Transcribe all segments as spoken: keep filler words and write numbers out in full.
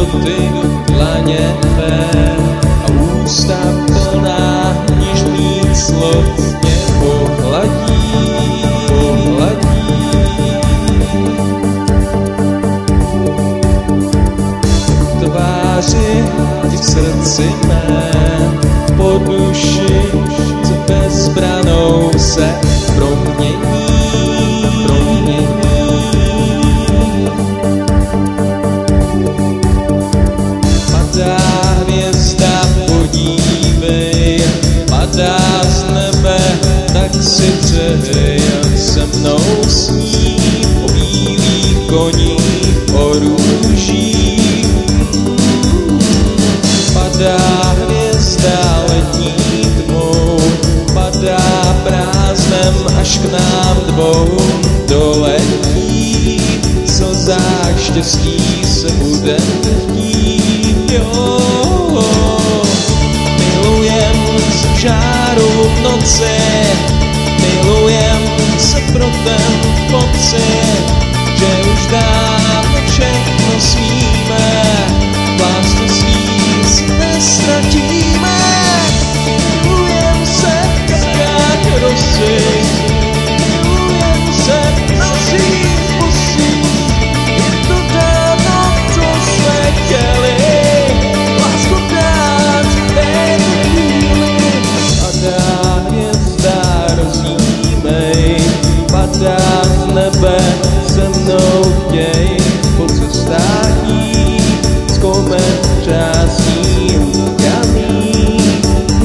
ty dlaně tvé a ústa plná něžných slov mě pohladí, pohladí. V tváři i v srdci mé, po duši, co bezbranou se promění, promění. Padá hvězda, podívej, padá z nebe, tak si dřehej, jen se mnou sní o bílých koních, o růžích. Padá hvězda letní tmou, padá prázdnem až k nám dvou doletí, slzách štěstí se budem chtít, jo. Milujem se v žáru v noci, milujem se pro ten pocit, že už dávno všechno smíme, vlastností se nestratíme. Milujem se jak rosy, milujem se nosím pusí, je to dávno, co jsme chtěli, lásku dát v této chvíli. Padá hvězda, rozjímej, padá z nebe, se mnou chtěj po cestách jít, zkoumet třásním kamí.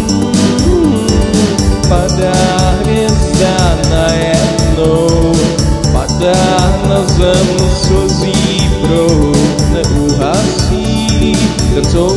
Padá hvězda najednou, padá na zem, slzí proud neuhasí, ten